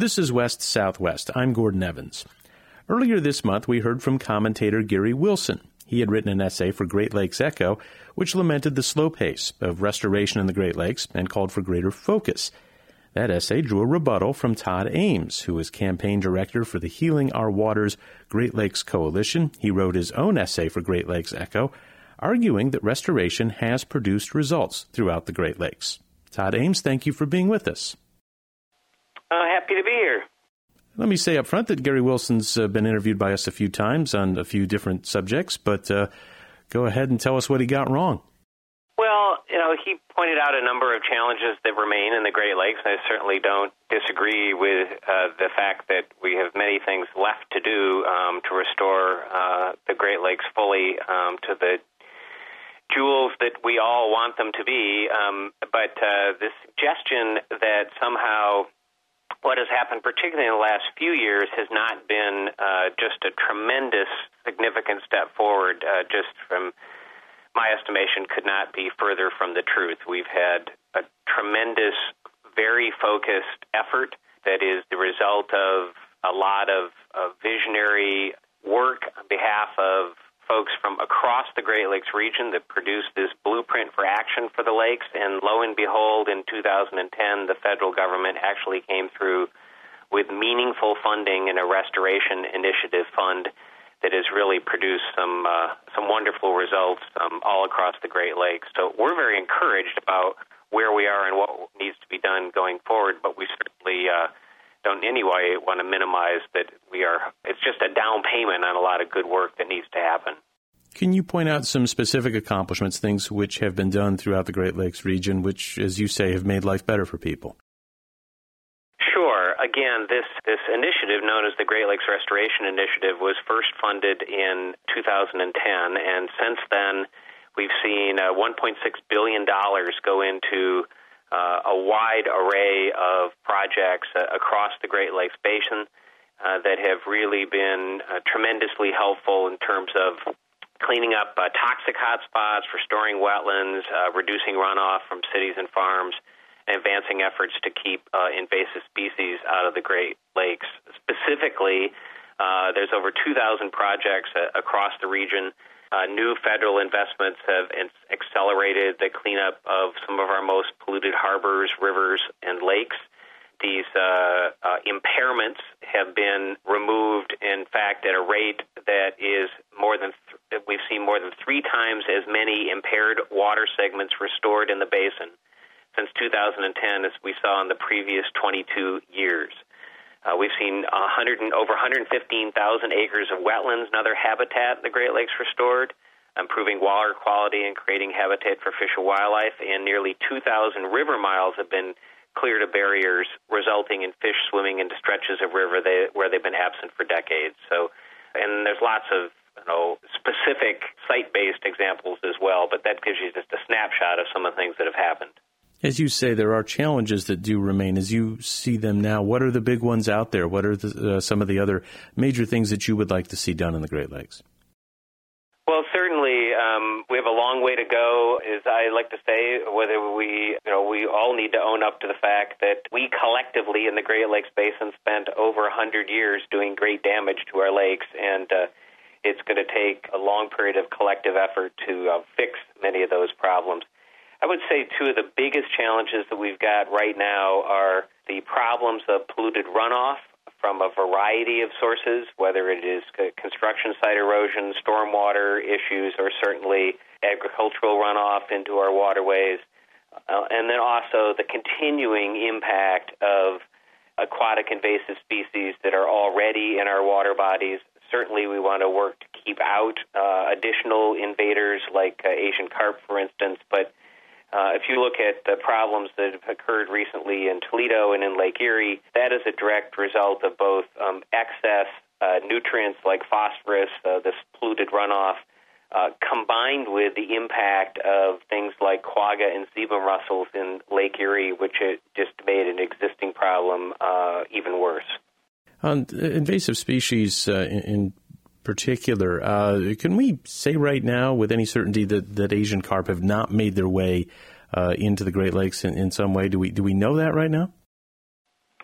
This is West Southwest. I'm Gordon Evans. Earlier this month, we heard from commentator Gary Wilson. He had written an essay for Great Lakes Echo, which lamented the slow pace of restoration in the Great Lakes and called for greater focus. That essay drew a rebuttal from Todd Ames, who is campaign director for the Healing Our Waters Great Lakes Coalition. He wrote his own essay for Great Lakes Echo, arguing that restoration has produced results throughout the Great Lakes. Todd Ames, thank you for being with us. Happy to be here. Let me say up front that Gary Wilson's been interviewed by us a few times on a few different subjects, but go ahead and tell us what he got wrong. Well, he pointed out a number of challenges that remain in the Great Lakes. I certainly don't disagree with the fact that we have many things left to do to restore the Great Lakes fully to the jewels that we all want them to be. But the suggestion that somehow what has happened, particularly in the last few years, has not been just a tremendous, significant step forward, just from my estimation, could not be further from the truth. We've had a tremendous, very focused effort that is the result of a lot of visionary work on behalf of folks from across the Great Lakes region that produced this blueprint for action for the lakes. And lo and behold, in 2010, the federal government actually came through with meaningful funding in a restoration initiative fund that has really produced some wonderful results all across the Great Lakes. So we're very encouraged about where we are and what needs to be done going forward, but we certainly don't in any way want to minimize that it's just a down payment on a lot of good work that needs to happen. Can you point out some specific accomplishments, things which have been done throughout the Great Lakes region, which, as you say, have made life better for people? Sure. Again, this initiative, known as the Great Lakes Restoration Initiative, was first funded in 2010, and since then we've seen $1.6 billion go into a wide array of projects across the Great Lakes Basin that have really been tremendously helpful in terms of cleaning up toxic hotspots, restoring wetlands, reducing runoff from cities and farms, and advancing efforts to keep invasive species out of the Great Lakes. Specifically, there's over 2,000 projects across the region. New federal investments have accelerated the cleanup of some of our most polluted harbors, rivers, and lakes. These impairments have been removed, in fact, at a rate that is we've seen more than 3 times as many impaired water segments restored in the basin since 2010 as we saw in the previous 22 years. We've seen over 115,000 acres of wetlands and other habitat in the Great Lakes restored, improving water quality and creating habitat for fish and wildlife, and nearly 2,000 river miles have been cleared of barriers, resulting in fish swimming into stretches of river where they've been absent for decades. And there's lots of specific site-based examples as well, but that gives you just a snapshot of some of the things that have happened. As you say, there are challenges that do remain. As you see them now, what are the big ones out there? What are some of the other major things that you would like to see done in the Great Lakes? Well, certainly, we have a long way to go, as I like to say, whether we all need to own up to the fact that we collectively in the Great Lakes Basin spent over 100 years doing great damage to our lakes, and it's going to take a long period of collective effort to fix many of those problems. I would say two of the biggest challenges that we've got right now are the problems of polluted runoff from a variety of sources, whether it is construction site erosion, stormwater issues, or certainly agricultural runoff into our waterways. And then also the continuing impact of aquatic invasive species that are already in our water bodies. Certainly we want to work to keep out additional invaders like Asian carp, for instance, but if you look at the problems that have occurred recently in Toledo and in Lake Erie, that is a direct result of both excess nutrients like phosphorus, this polluted runoff, combined with the impact of things like quagga and zebra mussels in Lake Erie, which just made an existing problem even worse. On invasive species in particular, can we say right now with any certainty that Asian carp have not made their way into the Great Lakes in some way? Do we know that right now?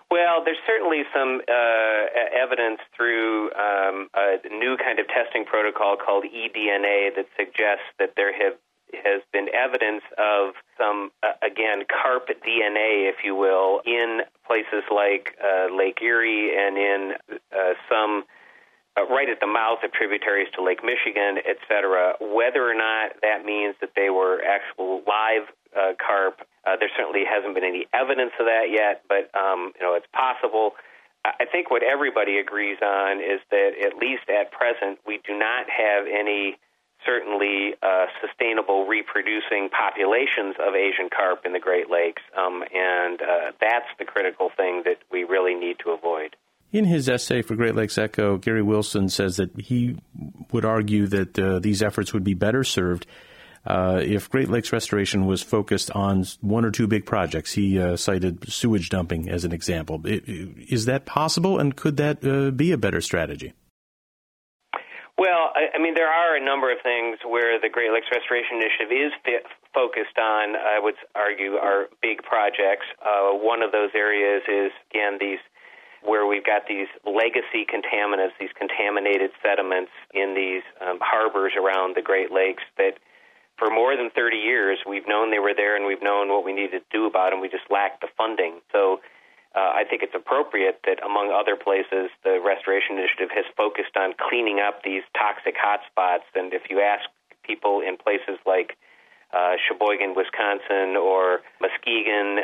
Well, there's certainly some evidence through a new kind of testing protocol called eDNA that suggests that there has been evidence of some, again, carp DNA, if you will, in places like Lake Erie and in some right at the mouth of tributaries to Lake Michigan, et cetera. Whether or not that means that they were actual live carp, there certainly hasn't been any evidence of that yet, but it's possible. I think what everybody agrees on is that at least at present, we do not have any certainly sustainable reproducing populations of Asian carp in the Great Lakes, and that's the critical thing that we really need to avoid. In his essay for Great Lakes Echo, Gary Wilson says that he would argue that these efforts would be better served if Great Lakes restoration was focused on one or two big projects. He cited sewage dumping as an example. Is that possible, and could that be a better strategy? Well, I mean, there are a number of things where the Great Lakes Restoration Initiative is focused on, I would argue, are big projects. One of those areas is, again, these where we've got these legacy contaminants, these contaminated sediments in these harbors around the Great Lakes that for more than 30 years we've known they were there and we've known what we needed to do about them. We just lacked the funding. So I think it's appropriate that, among other places, the Restoration Initiative has focused on cleaning up these toxic hotspots. And if you ask people in places like Sheboygan, Wisconsin, or Muskegon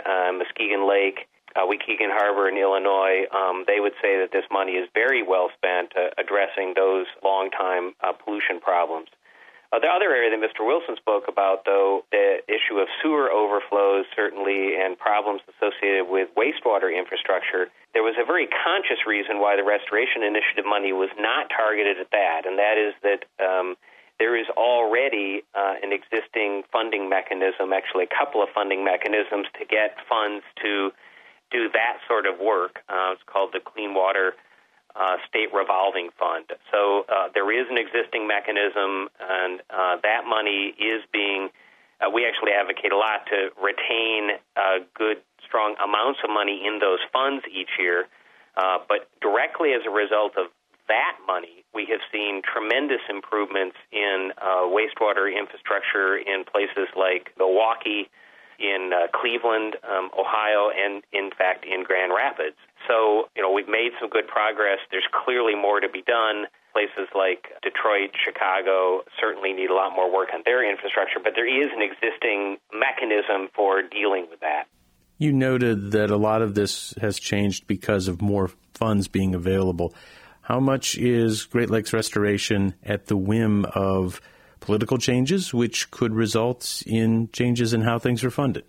Lake, Waukegan Harbor in Illinois, they would say that this money is very well spent addressing those long-time pollution problems. The other area that Mr. Wilson spoke about, though, the issue of sewer overflows, certainly, and problems associated with wastewater infrastructure, there was a very conscious reason why the Restoration Initiative money was not targeted at that, and that is that there is already an existing funding mechanism, actually a couple of funding mechanisms, to get funds to do that sort of work. It's called the Clean Water State Revolving Fund. So there is an existing mechanism, and that money is being, we actually advocate a lot to retain good, strong amounts of money in those funds each year. But directly as a result of that money, we have seen tremendous improvements in wastewater infrastructure in places like Milwaukee, in Cleveland, Ohio, and, in fact, in Grand Rapids. So, we've made some good progress. There's clearly more to be done. Places like Detroit, Chicago certainly need a lot more work on their infrastructure, but there is an existing mechanism for dealing with that. You noted that a lot of this has changed because of more funds being available. How much is Great Lakes restoration at the whim of political changes, which could result in changes in how things are funded?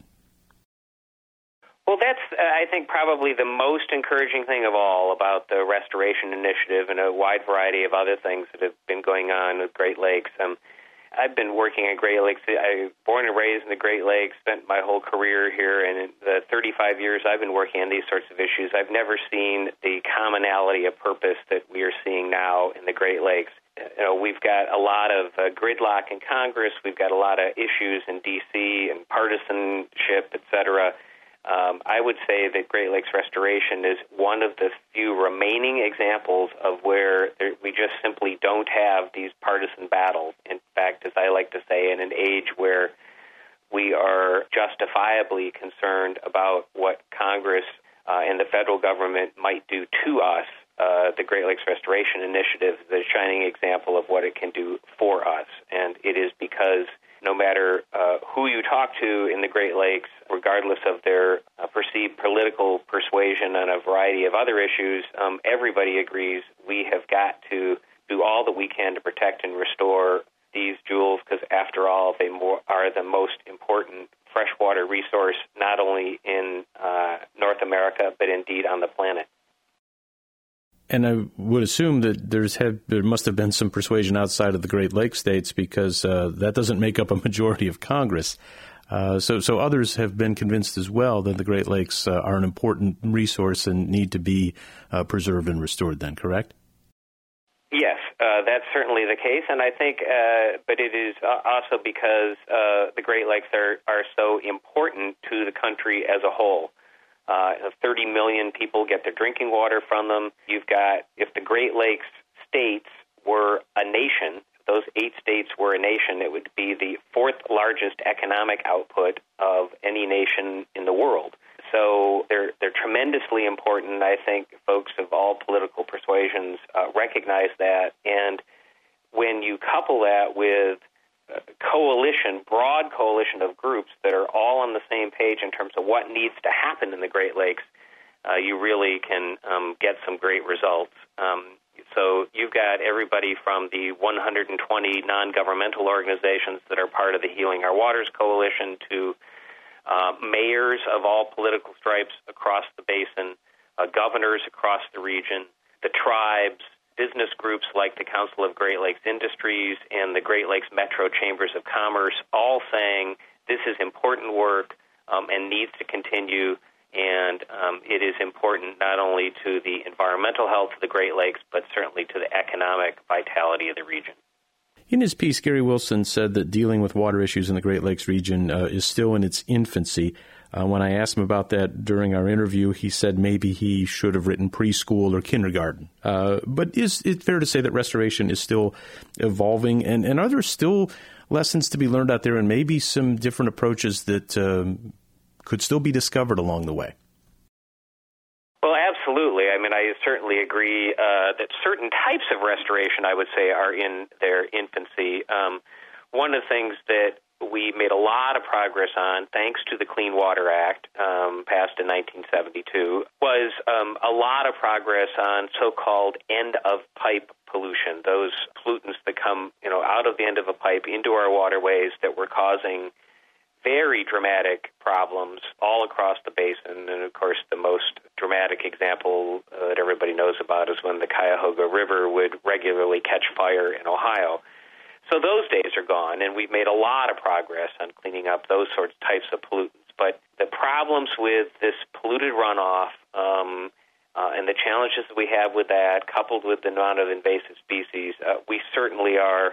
Well, that's, I think, probably the most encouraging thing of all about the Restoration Initiative and a wide variety of other things that have been going on with Great Lakes. I've been working at Great Lakes. I was born and raised in the Great Lakes, spent my whole career here, and in the 35 years I've been working on these sorts of issues, I've never seen the commonality of purpose that we are seeing now in the Great Lakes. We've got a lot of gridlock in Congress. We've got a lot of issues in D.C. and partisanship, et cetera. I would say that Great Lakes Restoration is one of the few remaining examples of where we just simply don't have these partisan battles. In fact, as I like to say, in an age where we are justifiably concerned about what Congress and the federal government might do to us, the Great Lakes Restoration Initiative is a shining example of what it can do for us. And it is because no matter who you talk to in the Great Lakes, regardless of their perceived political persuasion on a variety of other issues, everybody agrees we have got to do all that we can to protect and restore these jewels, because after all, they are the most important freshwater resource, not only in North America, but indeed on the planet. And I would assume that there must have been some persuasion outside of the Great Lakes states, because that doesn't make up a majority of Congress. So others have been convinced as well that the Great Lakes are an important resource and need to be preserved and restored then, correct? Yes, that's certainly the case, and I think, but it is also because the Great Lakes are so important to the country as a whole. 30 million people get their drinking water from them. You've got, if the Great Lakes states were a nation, those 8 states were a nation, it would be the 4th largest economic output of any nation in the world. So they're tremendously important. I think folks of all political persuasions recognize that. And when you couple that with broad coalition of groups that are all on the same page in terms of what needs to happen in the Great Lakes, you really can get some great results. So you've got everybody from the 120 non-governmental organizations that are part of the Healing Our Waters Coalition to mayors of all political stripes across the basin, governors across the region, the tribes, business groups like the Council of Great Lakes Industries and the Great Lakes Metro Chambers of Commerce, all saying this is important work and needs to continue, and it is important not only to the environmental health of the Great Lakes, but certainly to the economic vitality of the region. In his piece, Gary Wilson said that dealing with water issues in the Great Lakes region is still in its infancy. When I asked him about that during our interview, he said maybe he should have written preschool or kindergarten. But is it fair to say that restoration is still evolving? And are there still lessons to be learned out there and maybe some different approaches that could still be discovered along the way? Well, absolutely. I mean, I certainly agree that certain types of restoration, I would say, are in their infancy. One of the things that we made a lot of progress on, thanks to the Clean Water Act, passed in 1972, was a lot of progress on so-called end-of-pipe pollution, those pollutants that come, out of the end of a pipe into our waterways that were causing very dramatic problems all across the basin. And, of course, the most dramatic example that everybody knows about is when the Cuyahoga River would regularly catch fire in Ohio. So those days are gone, and we've made a lot of progress on cleaning up those types of pollutants. But the problems with this polluted runoff and the challenges that we have with that, coupled with the amount of invasive species, we certainly are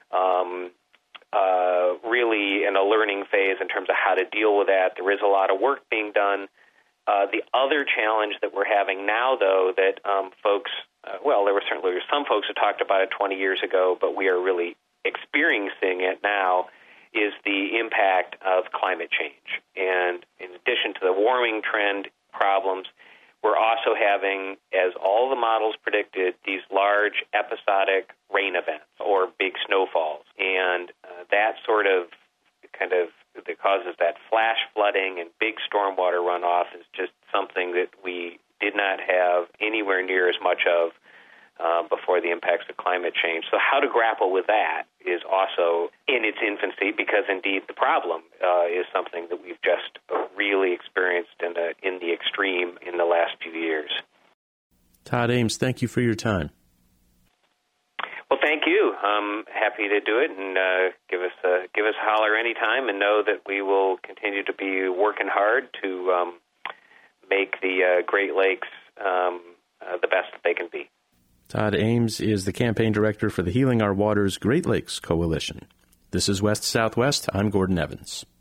really in a learning phase in terms of how to deal with that. There is a lot of work being done. The other challenge that we're having now, though, that folks, there were certainly some folks who talked about it 20 years ago, but we are really experiencing it now, is the impact of climate change. And in addition to the warming trend problems, we're also having, as all the models predicted, these large episodic rain events or big snowfalls. And that that causes that flash flooding and big stormwater runoff is just something that we did not have anywhere near as much of before the impacts of climate change. So how to grapple with that is also in its infancy, because indeed the problem is something that we've just really experienced in the extreme in the last few years. Todd Ames, thank you for your time. Well, thank you. I'm happy to do it, and give us a holler anytime, and know that we will continue to be working hard to make the Great Lakes the best that they can be. Todd Ames is the campaign director for the Healing Our Waters Great Lakes Coalition. This is West Southwest. I'm Gordon Evans.